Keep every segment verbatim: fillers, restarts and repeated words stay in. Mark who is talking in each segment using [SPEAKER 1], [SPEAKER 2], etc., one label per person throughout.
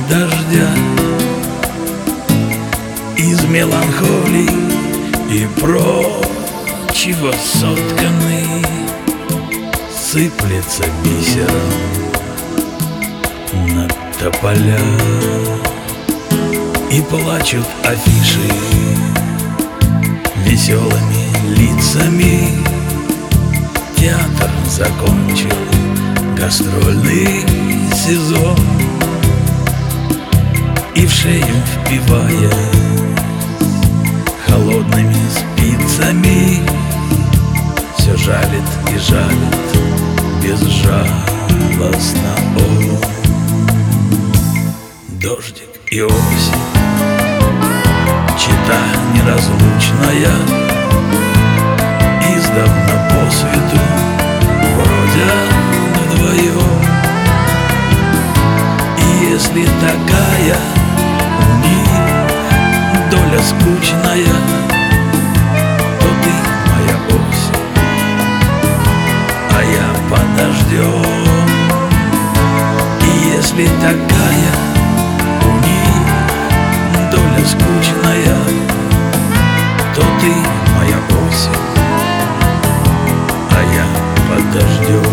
[SPEAKER 1] дождя, из меланхолии и прочего сотканный, сыплется бисером на тополя, и плачут афиши веселыми лицами. Театр закончил гастрольный сезон, и в шею впивая холодными спицами все жалит и жалит безжалостно он. Дождик и осень, чета неразлучная, издавна по свету бродят вдвоем. И если такая у них доля скучная, то ты моя осень, а я подождем. И если такая у них доля скучная, то ты моя осень, а я подождем.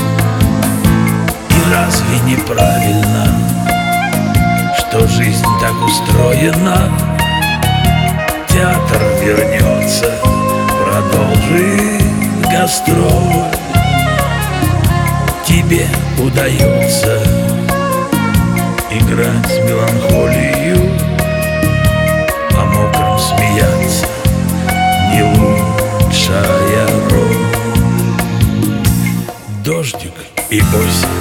[SPEAKER 1] И разве неправильно, что жизнь так устроена? Театр вернется, продолжит гастроль. Тебе удается играть меланхолию, о мокром смеяться не лучшая роль. Дождик и осень,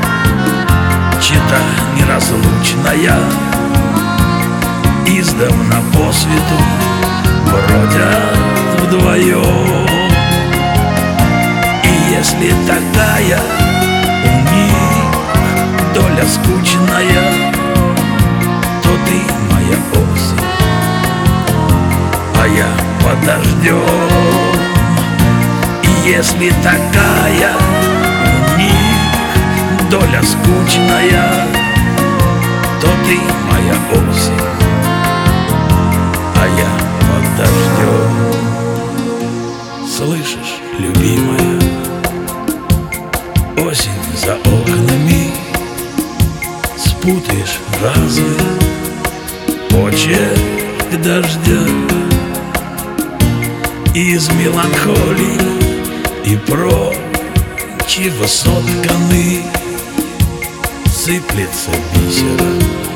[SPEAKER 1] чета неразлучная, издавна по свету бродят вдвоем. И если такая у них доля скучная, то ты моя осень, а я подождем. И если такая у них доля скучная, то ты моя осень, а я подождем. Слышишь, любимая, осень за окнами, спутаешь разве почерк дождя? Из меланхолии и прочего сотканы, сыплется бисером